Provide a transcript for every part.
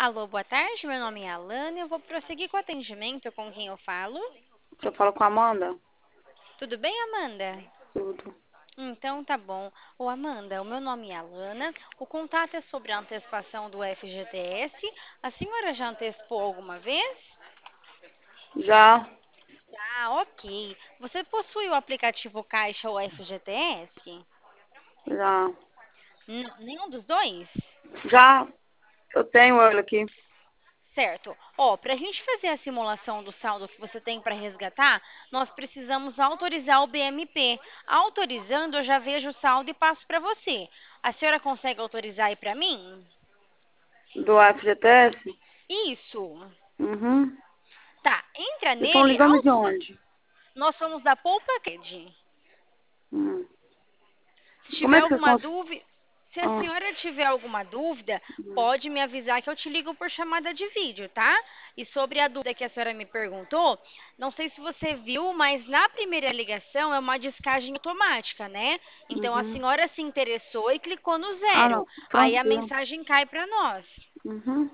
Alô, boa tarde. Meu nome é Alana. Eu vou prosseguir com o atendimento com quem eu falo. Eu falo com a Amanda? Tudo bem, Amanda? Tudo. Então tá bom. Ô, Amanda, o meu nome é Alana. O contato é sobre a antecipação do FGTS. A senhora já antecipou alguma vez? Já, Ah, ok. Você possui o aplicativo Caixa ou FGTS? já. Nenhum dos dois? Já, eu tenho ele aqui. Certo. Ó, para a gente fazer a simulação do saldo que você tem para resgatar, nós precisamos autorizar o BMP. Autorizando, eu já vejo o saldo e passo para você. A senhora consegue autorizar aí para mim? Do FGTS? Isso. Uhum. Tá, entra Vocês estão nele. ligando de onde? Nós somos da Poupa Cred. Hum. Se Como tiver é que vocês alguma estão... dúvida, se a Ah, senhora tiver alguma dúvida, hum. pode me avisar que eu te ligo por chamada de vídeo, tá? E sobre a dúvida que a senhora me perguntou, não sei se você viu, mas na primeira ligação é uma descagem automática, né? Então a Uhum. senhora se interessou e clicou no Ah, zero. não. Aí a Tranquilo. mensagem cai para nós. Uhum.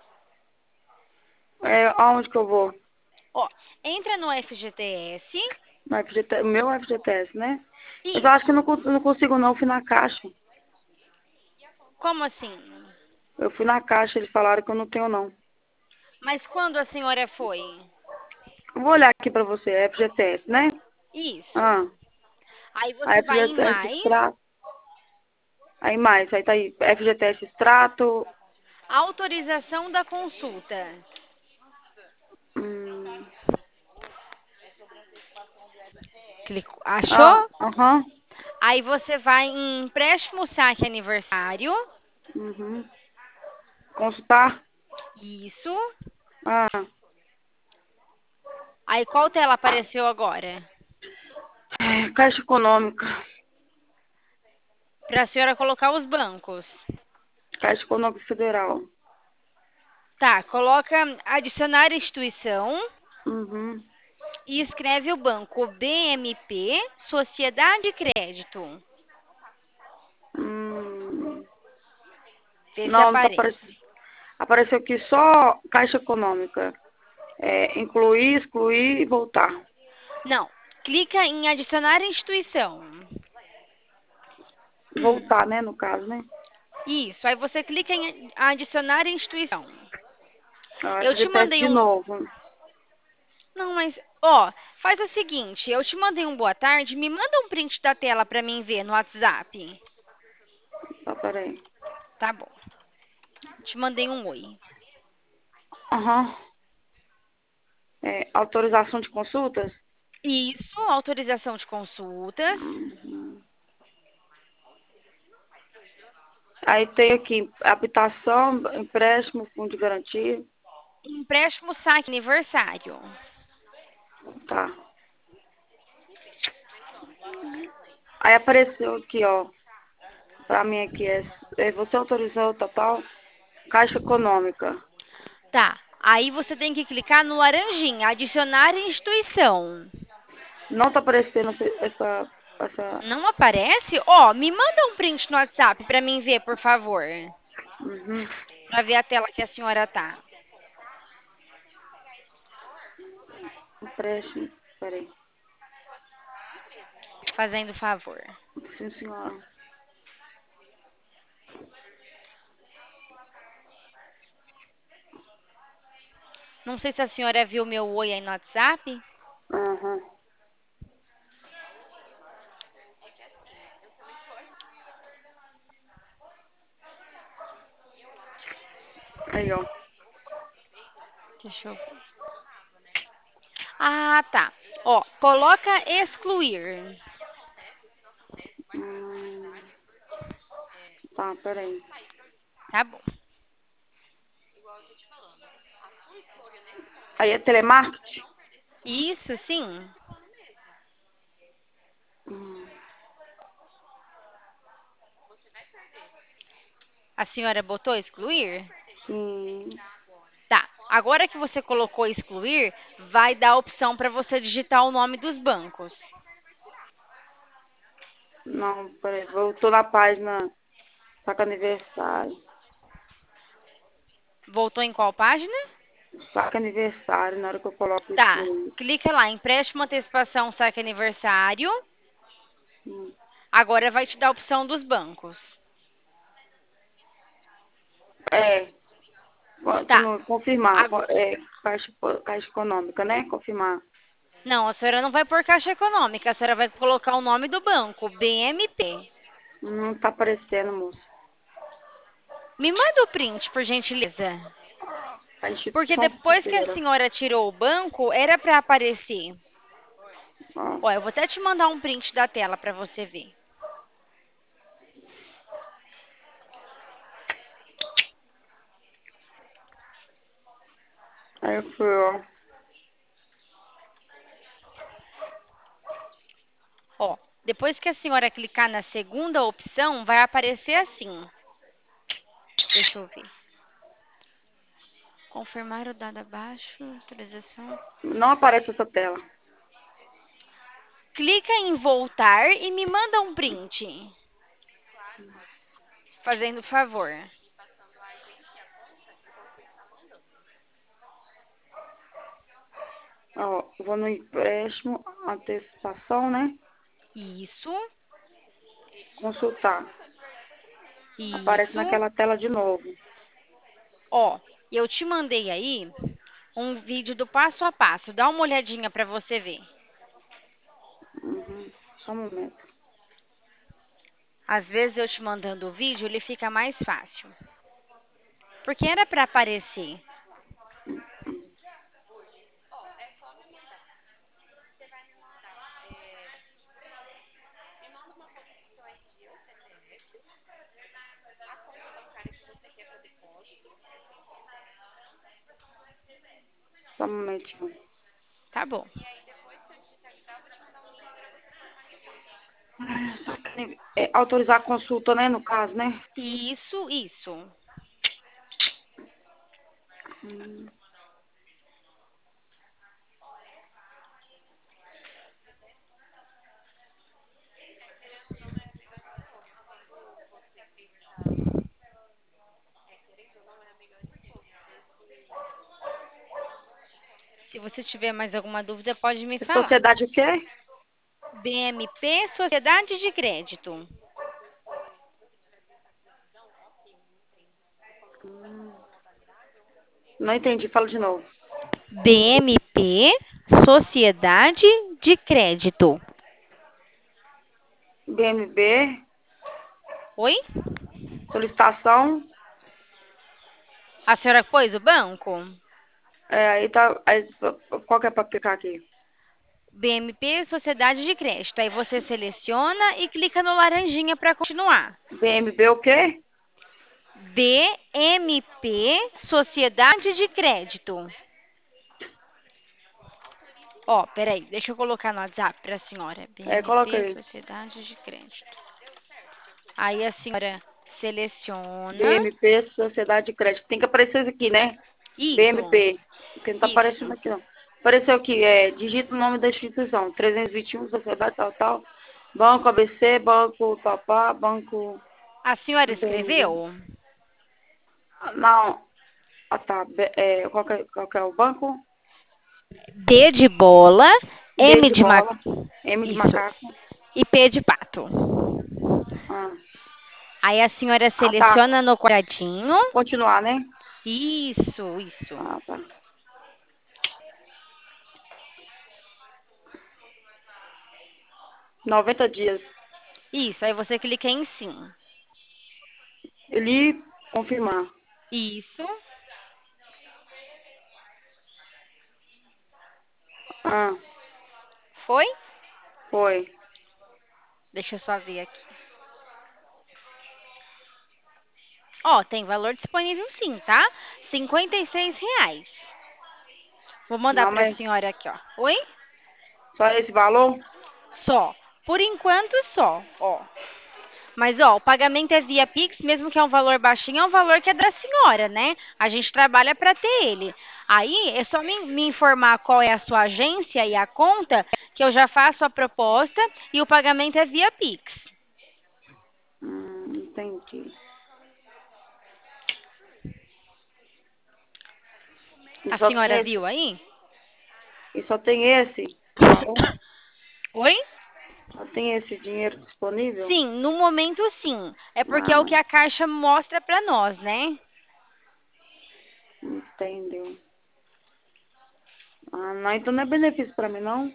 Aonde que eu vou? Ó, entra no FGTS. No FGTS, meu FGTS, né? Mas eu acho que eu Isso. não consigo não, eu fui na caixa. Como assim? Eu fui na caixa, eles falaram que eu não tenho não. Mas quando a senhora foi? Eu vou olhar aqui pra você, FGTS, né? Isso. Ah, Aí a você vai em FGTS mais. extrato. Aí mais, aí tá aí, FGTS extrato. Autorização da consulta. Hum, Achou? aham. Aí você vai em empréstimo saque aniversário. Uhum. Consultar. Isso. Ah, Aí qual tela apareceu agora? Caixa Econômica. Para a senhora colocar os bancos. Caixa Econômica Federal. Tá, coloca adicionar instituição Uhum. e escreve o banco BMP, Sociedade de Crédito. Hum, Vê se não, não tá aparece. aparecendo. Apareceu aqui só Caixa Econômica. Incluir, excluir e voltar. Não, clica em adicionar instituição. Voltar, né, no caso, né? Isso, aí você clica em adicionar instituição. Ah, Eu te FGTS mandei de um. novo. Não, mas, ó, faz o seguinte, eu te mandei um boa tarde, me manda um print da tela pra mim ver no WhatsApp. Tá, peraí. Tá bom. Te mandei um oi. Aham. Autorização de consultas? Isso, autorização de consultas, Uhum. Aí tem aqui habitação, empréstimo, fundo de garantia. empréstimo saque aniversário. Tá. Aí apareceu aqui, ó. Pra mim aqui você autorizou total Caixa Econômica. Tá. Aí você tem que clicar no laranjinha, adicionar instituição. Não tá aparecendo essa. Não aparece? Ó, me manda um print no WhatsApp pra mim ver, por favor. Uhum. Pra ver a tela que a senhora tá. Empréstimo. Peraí. Fazendo favor. Sim, senhora. Não sei se a senhora viu meu oi aí no WhatsApp. Aham. Aí, ó. Deixa eu ver. Ah, tá. Ó, coloca excluir. Hum, tá, peraí. Tá bom. Aí é telemarketing? Isso, sim. Hum, A senhora botou excluir? sim. Tá. Agora que você colocou excluir, vai dar a opção para você digitar o nome dos bancos. Não, peraí. Voltou na página. Saca aniversário. Voltou em qual página? Saque aniversário, na hora que eu coloco Tá. excluir. Clica lá, empréstimo, antecipação, saque aniversário. Hum. Agora vai te dar a opção dos bancos. É, Tá. continue, confirmar. A- Caixa econômica, né? Confirmar. Não, a senhora não vai por Caixa Econômica, a senhora vai colocar o nome do banco, BMP. Não tá aparecendo, moço. Me manda o print, por gentileza. A Porque instituição depois que a financeira. senhora tirou o banco, era para aparecer. Ó, Ó, eu vou até te mandar um print da tela para você ver. aí eu fui, ó. Ó, depois que a senhora clicar na segunda opção, vai aparecer assim. Deixa eu ver. Confirmar o dado abaixo, atualização. Não aparece essa tela. Clica em voltar e me manda um print. Fazendo favor. Ó, vou no empréstimo, antecipação, né? Isso, Consultar. Aparece isso. naquela tela de novo. Ó, eu te mandei aí um vídeo do passo a passo. Dá uma olhadinha para você ver. Uhum. Só um momento. Às vezes eu te mandando o vídeo, ele fica mais fácil. Porque era para aparecer. Só um momentinho. Tá bom. Autorizar a consulta, né? No caso, né? Isso, isso. Hum. Se você tiver mais alguma dúvida, pode me falar. Sociedade o quê? BMP Sociedade de Crédito. Não entendi, fala de novo. BMP Sociedade de Crédito. BMB, Oi? solicitação. A senhora pôs o banco? Aí tá. Aí, qual que é pra aplicar aqui? BMP Sociedade de Crédito. Aí você seleciona e clica no laranjinha para continuar. BMB o quê? BMP Sociedade de Crédito. Ó, peraí, deixa eu colocar no WhatsApp para a senhora. Coloca BMP aí. Sociedade de Crédito. Aí a senhora seleciona. BMP, Sociedade de Crédito. Tem que aparecer isso aqui, né? Isso, BMP. Porque não tá aparecendo isso. aqui, não. Apareceu aqui, digita o nome da instituição. 321, Sociedade tal, tal. Banco ABC, Banco Papá, Banco A senhora BMB. escreveu? Não. Ah, tá. Qual que é o banco? D de bola, B M de de ma... bola, M de Isso. macaco. E P de pato. Ah, Aí a senhora tá. seleciona no quadradinho. Continuar, né? Isso, isso. Ah, tá. 90 dias. Isso, aí você clica em sim. Ele confirmar. Isso. Ah, Foi? foi. Deixa eu só ver aqui. Ó, tem valor disponível sim, tá? R$ 56. Vou mandar Não, para a mas senhora aqui, ó. Oi? só esse valor? Só. Por enquanto, só. Ó. Mas, ó, o pagamento é via Pix, mesmo que é um valor baixinho, é um valor que é da senhora, né? A gente trabalha para ter ele. Aí é só me informar qual é a sua agência e a conta, que eu já faço a proposta e o pagamento é via Pix. Entendi. E A só tem senhora esse. viu aí? E só tem esse valor? Oi? Só tem esse dinheiro disponível? Sim, no momento sim. É porque é o que Ah, a Caixa mostra para nós, né? entendeu. Ah, não, então não é benefício pra mim, não?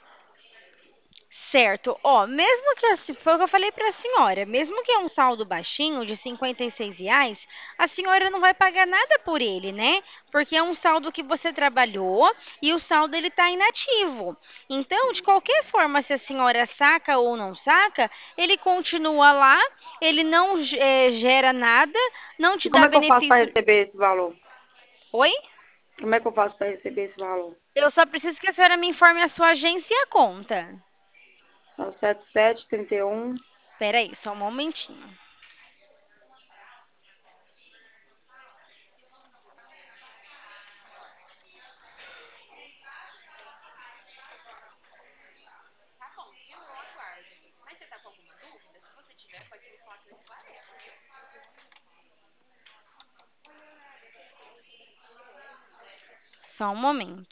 Certo. Ó, mesmo que foi o que eu falei para a senhora, mesmo que é um saldo baixinho de R$ 56, a senhora não vai pagar nada por ele, né? Porque é um saldo que você trabalhou e o saldo ele está inativo. Então, de qualquer forma, se a senhora saca ou não saca, ele continua lá, ele não gera nada, não te E como dá é que eu faço pra benefício. receber esse valor? Oi? Como é que eu faço pra receber esse valor? Eu só preciso que a senhora me informe a sua agência e a conta. É o 7731. Espera aí, só um momentinho. Só um momento.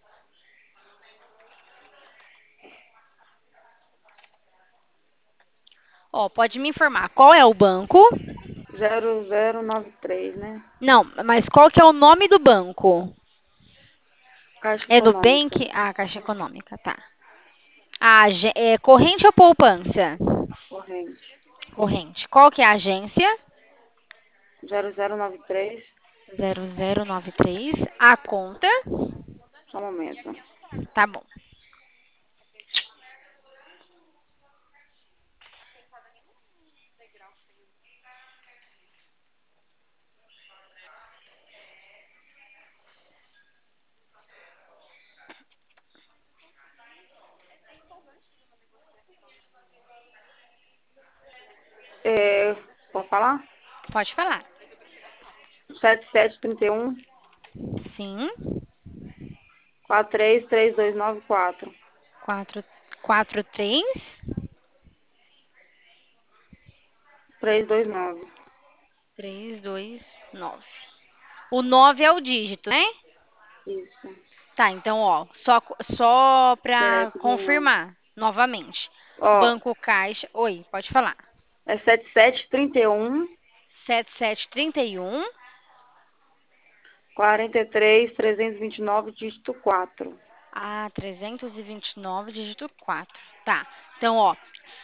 Ó, pode me informar qual é o banco? 0093, né? Não, mas qual que é o nome do banco? Caixa É Econômica. Nubank? Ah, Caixa Econômica, tá. Ah, é corrente ou poupança? Corrente. Corrente. Qual que é a agência? 0093. 0093. A conta? Só um momento. Tá bom. É, pode falar? Pode falar. 7731 Sim. 433294. 443 329. 329. O 9 é o dígito, né? Isso. Tá, então, ó, só Peraí, para que deu não. confirmar novamente. Ó, Banco Caixa. Oi, pode falar. é 7731 7731. 43 329 dígito 4. Ah, 329, dígito 4. Tá. Então, ó,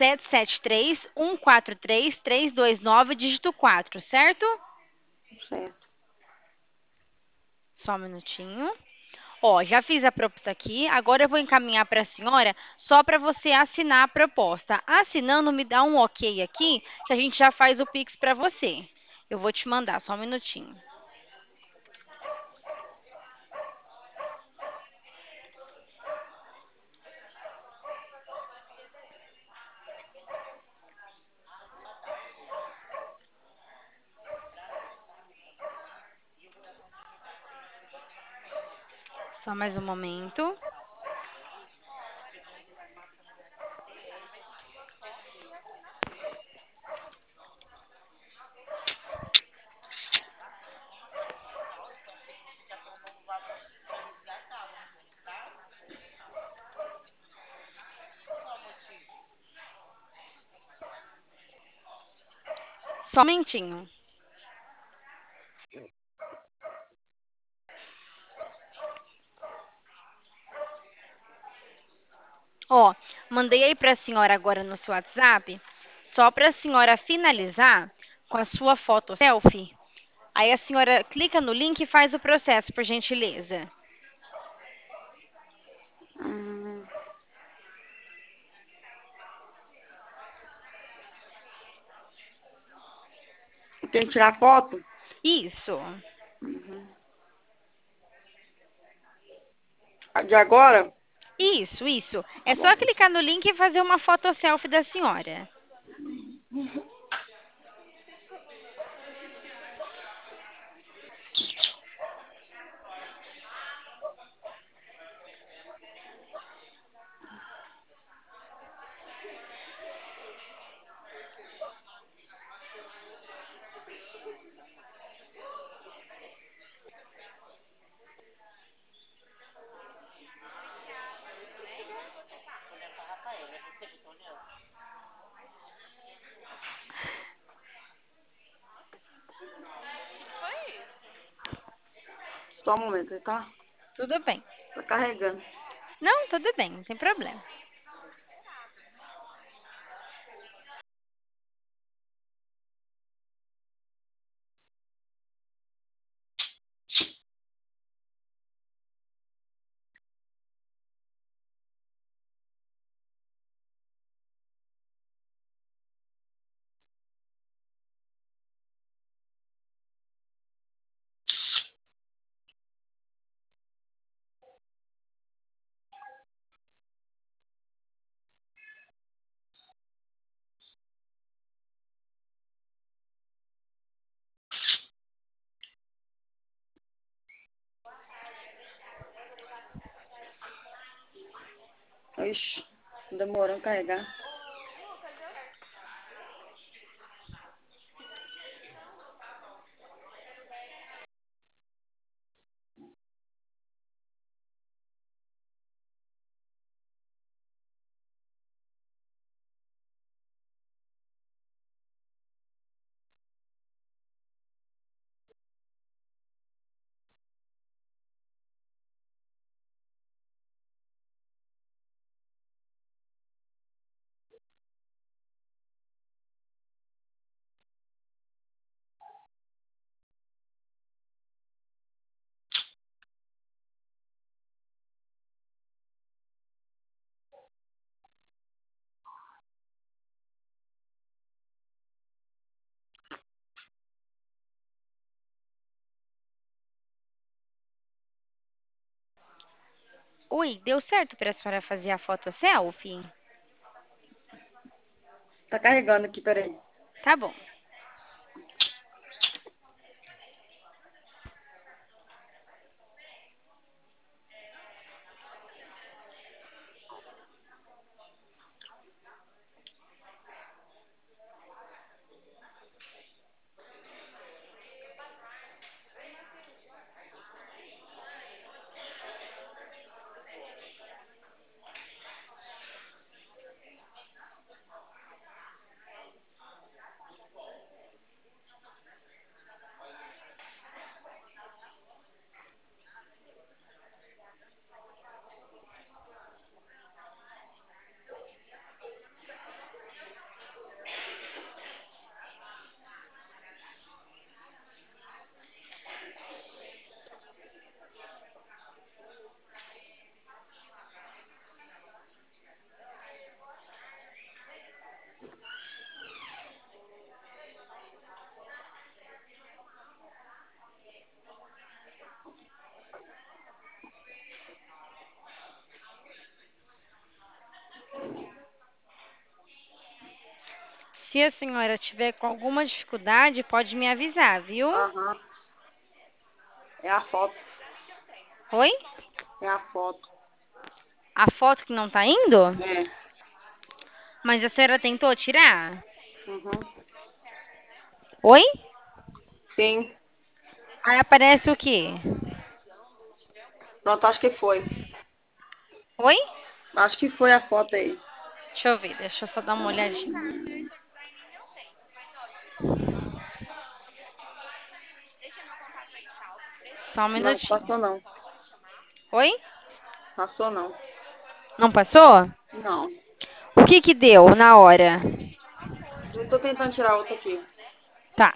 773 143 329, dígito 4, certo? Certo. Só um minutinho. Ó, já fiz a proposta aqui. Agora eu vou encaminhar para a senhora só para você assinar a proposta. Assinando, me dá um ok aqui, que a gente já faz o Pix para você. Eu vou te mandar, só um minutinho. Só mais um momento. Só um momentinho. Ó, mandei aí para a senhora agora no seu WhatsApp, só para a senhora finalizar com a sua foto selfie. Aí a senhora clica no link e faz o processo, por gentileza. Hum, tem que tirar foto? Isso, Uhum. A de agora? isso. Tá É bom. só clicar no link e fazer uma foto selfie da senhora. só um momento, tá? Tudo bem. Tá carregando. Não, tudo bem, não tem problema. Ixi, demorando a carregar. Oi, deu certo para a senhora fazer a foto selfie? Tá carregando aqui, peraí. Tá bom. Se a senhora tiver com alguma dificuldade, pode me avisar, viu? Aham. É a foto. Oi? É a foto. A foto que não tá indo? É. Mas a senhora tentou tirar? Uhum. Oi? Sim. Aí aparece o quê? Pronto, acho que foi. Oi? Acho que foi a foto aí. Deixa eu ver, deixa eu só dar uma olhadinha. Só um Não, minutinho. passou não. Oi? Passou não. Não passou? Não. O que que deu na hora? Eu tô tentando tirar outra aqui. Tá.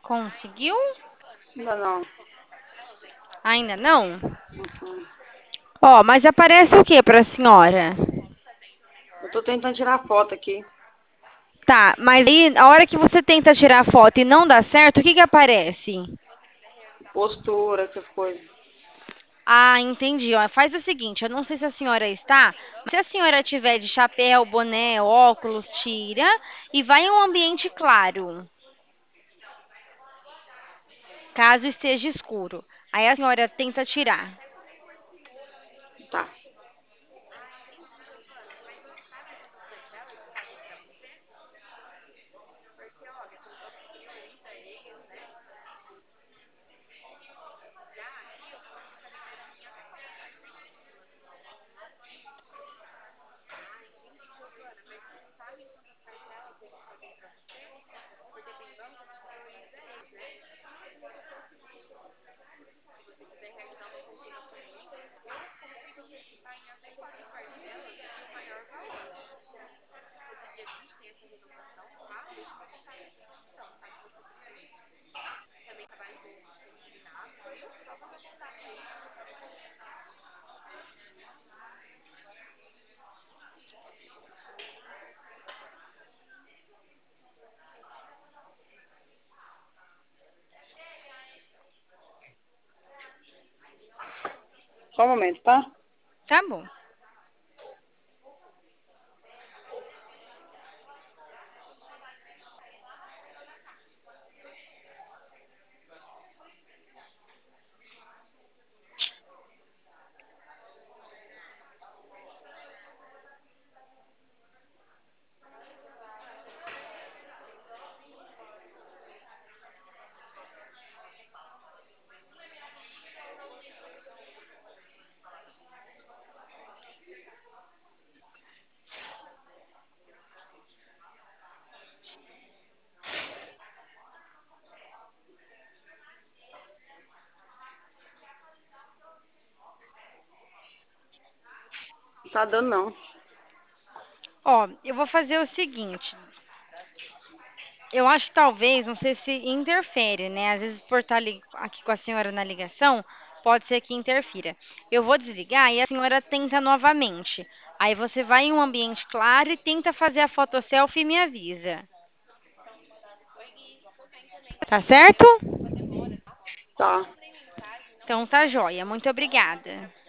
Conseguiu? Ainda não. Ainda não? Uhum. Ó, mas aparece o que para a senhora? Eu tô tentando tirar foto aqui. Tá, mas aí a hora que você tenta tirar a foto e não dá certo, o que que aparece? Postura, essas coisas. Ah, entendi. Ó, faz o seguinte, eu não sei se a senhora está, mas se a senhora tiver de chapéu, boné, óculos, tira e vai em um ambiente claro, caso esteja escuro. Aí a senhora tenta tirar. Tá. Só um momento, tá? Tá bom. Não tá dando, não. Ó, eu vou fazer o seguinte. Eu acho que talvez, não sei se interfere, né? Às vezes por estar aqui com a senhora na ligação, pode ser que interfira. Eu vou desligar e a senhora tenta novamente. Aí você vai em um ambiente claro e tenta fazer a foto selfie e me avisa. Tá certo? Tá. Então tá joia. Muito obrigada.